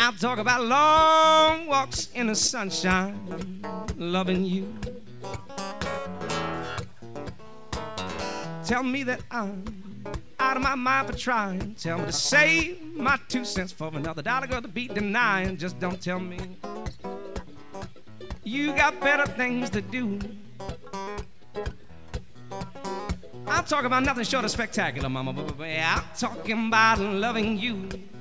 I'm talking about long walks in the sunshine, loving you. Tell me that I'm out of my mind for trying. Tell me to save my 2 cents for another dollar, girl, to be denying. Just don't tell me you got better things to do. I'm talking about nothing short of spectacular, mama. I'm talking about loving you.